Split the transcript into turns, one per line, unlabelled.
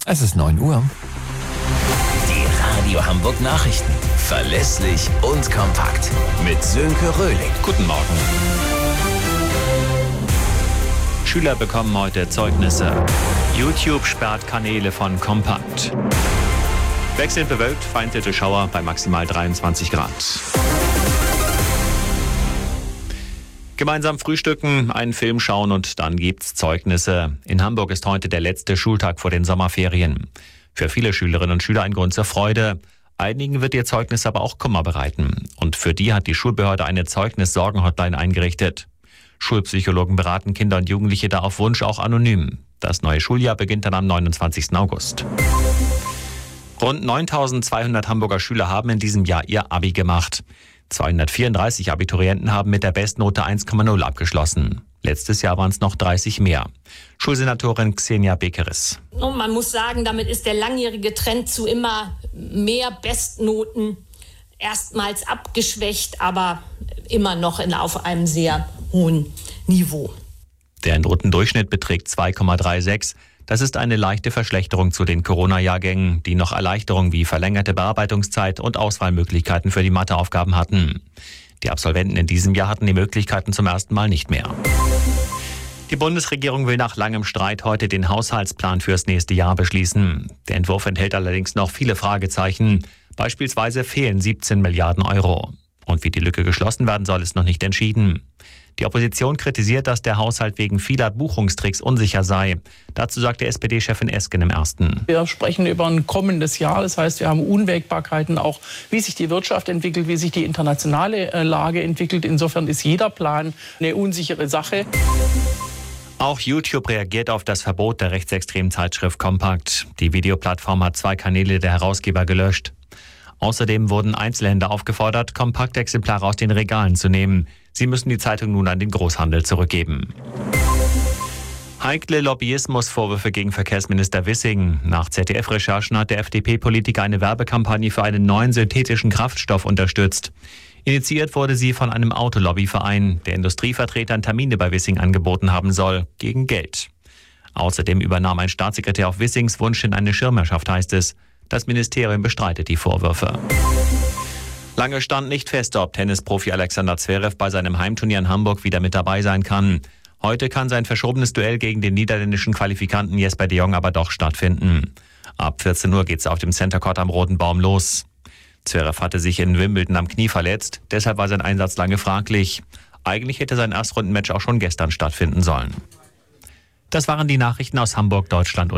Es ist 9 Uhr.
Die Radio Hamburg Nachrichten. Verlässlich und kompakt. Mit Sönke Röhling.
Guten Morgen. Schüler bekommen heute Zeugnisse. YouTube sperrt Kanäle von Kompakt. Wechselnd bewölkt, vereinzelte Schauer bei maximal 23 Grad. Gemeinsam frühstücken, einen Film schauen und dann gibt's Zeugnisse. In Hamburg ist heute der letzte Schultag vor den Sommerferien. Für viele Schülerinnen und Schüler ein Grund zur Freude. Einigen wird ihr Zeugnis aber auch Kummer bereiten. Und für die hat die Schulbehörde eine Zeugnis-Sorgen-Hotline eingerichtet. Schulpsychologen beraten Kinder und Jugendliche da auf Wunsch auch anonym. Das neue Schuljahr beginnt dann am 29. August. Rund 9.200 Hamburger Schüler haben in diesem Jahr ihr Abi gemacht. 234 Abiturienten haben mit der Bestnote 1,0 abgeschlossen. Letztes Jahr waren es noch 30 mehr. Schulsenatorin Xenia Bekeris.
Und man muss sagen, damit ist der langjährige Trend zu immer mehr Bestnoten erstmals abgeschwächt, aber immer noch auf einem sehr hohen Niveau.
Der Notendurchschnitt beträgt 2,36. Das ist eine leichte Verschlechterung zu den Corona-Jahrgängen, die noch Erleichterungen wie verlängerte Bearbeitungszeit und Auswahlmöglichkeiten für die Matheaufgaben hatten. Die Absolventen in diesem Jahr hatten die Möglichkeiten zum ersten Mal nicht mehr. Die Bundesregierung will nach langem Streit heute den Haushaltsplan fürs nächste Jahr beschließen. Der Entwurf enthält allerdings noch viele Fragezeichen. Beispielsweise fehlen 17 Milliarden Euro. Und wie die Lücke geschlossen werden soll, ist noch nicht entschieden. Die Opposition kritisiert, dass der Haushalt wegen vieler Buchungstricks unsicher sei. Dazu sagte SPD-Chefin Esken im Ersten.
Wir sprechen über ein kommendes Jahr. Das heißt, wir haben Unwägbarkeiten auch, wie sich die Wirtschaft entwickelt, wie sich die internationale Lage entwickelt. Insofern ist jeder Plan eine unsichere Sache.
Auch YouTube reagiert auf das Verbot der rechtsextremen Zeitschrift Kompakt. Die Videoplattform hat 2 Kanäle der Herausgeber gelöscht. Außerdem wurden Einzelhändler aufgefordert, Kompaktexemplare aus den Regalen zu nehmen. Sie müssen die Zeitung nun an den Großhandel zurückgeben. Heikle Lobbyismusvorwürfe gegen Verkehrsminister Wissing. Nach ZDF-Recherchen hat der FDP-Politiker eine Werbekampagne für einen neuen synthetischen Kraftstoff unterstützt. Initiiert wurde sie von einem Autolobbyverein, der Industrievertretern Termine bei Wissing angeboten haben soll, gegen Geld. Außerdem übernahm ein Staatssekretär auf Wissings Wunsch in eine Schirmherrschaft, heißt es. Das Ministerium bestreitet die Vorwürfe. Lange stand nicht fest, ob Tennisprofi Alexander Zverev bei seinem Heimturnier in Hamburg wieder mit dabei sein kann. Heute kann sein verschobenes Duell gegen den niederländischen Qualifikanten Jesper de Jong aber doch stattfinden. Ab 14 Uhr geht es auf dem Center Court am Roten Baum los. Zverev hatte sich in Wimbledon am Knie verletzt, deshalb war sein Einsatz lange fraglich. Eigentlich hätte sein Erstrundenmatch auch schon gestern stattfinden sollen. Das waren die Nachrichten aus Hamburg, Deutschland und